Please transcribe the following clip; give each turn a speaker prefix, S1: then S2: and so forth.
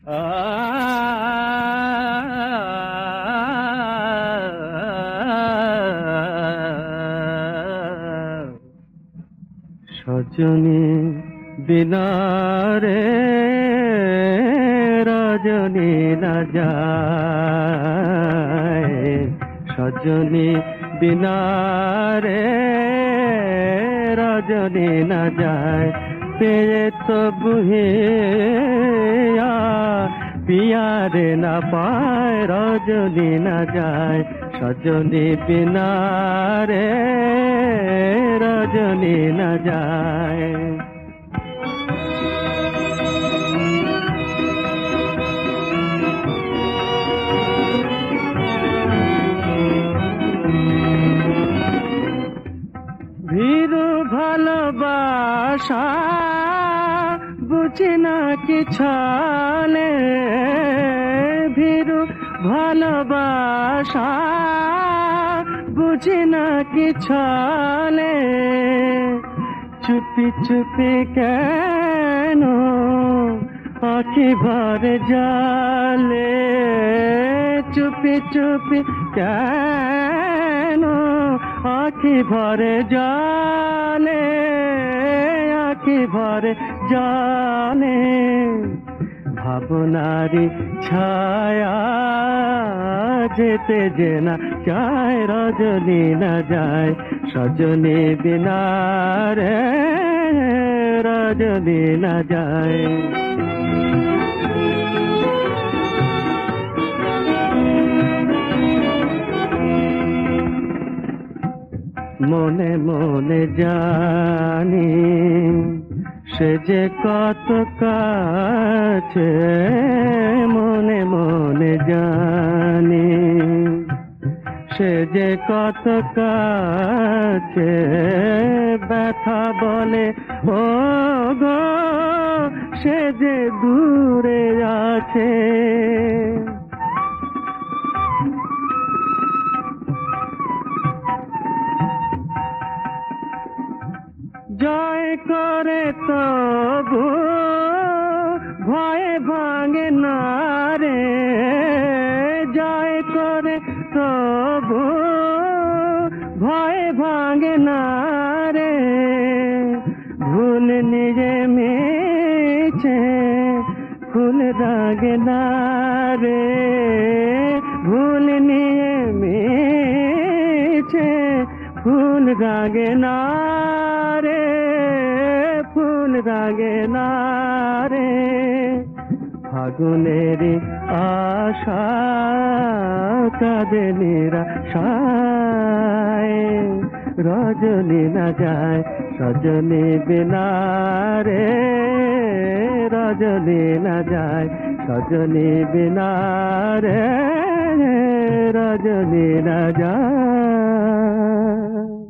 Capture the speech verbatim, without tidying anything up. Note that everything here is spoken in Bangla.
S1: সজনী বিনা রে রজনী না যায়, সজনী বিনা রে রজনী না যায়, পেয়ে তো বুহিয়া পিয়ারে না পায়, রজনী না যায়, সজনী বিনা রে রজনী না যায়। ভীরু ভালোবাসা বুঝি না কি ছলে, ভীরু ভালোবাসা বুঝি না কি ছলে, চুপি চুপি কেন আঁখি ভরে জলে, চুপি চুপি কেন আঁখি ভরে জলে, আঁখি ভরে জলে, ভাবনারি ছায়া যেতে যে না চায়, রজনী না যায়, সজনী বিনা রে রজনী না যায়। মনে মনে জানি সে যে কত কাছে, মনে মনে জানি সে যে কত কাছে, ব্যথা বলে ও গো সে যে দূরে আছে, জয় করে তবু ভয়ে ভাঙে না রে, জয় করে তবু ভয়ে ভাঙে না রে, ভুল নিজে মিছে ফুল রাগে না রে, ভুল নিয়ে মিছে ফুল রাগে না রে, ফুল রাগে না রে, ফাগুনেরি আশা কাঁদে নিরাশায়, রজনী না যায়, সজনী বিনা রে রজনী না যায়, সজনী বিনা রে রজনী না যায়।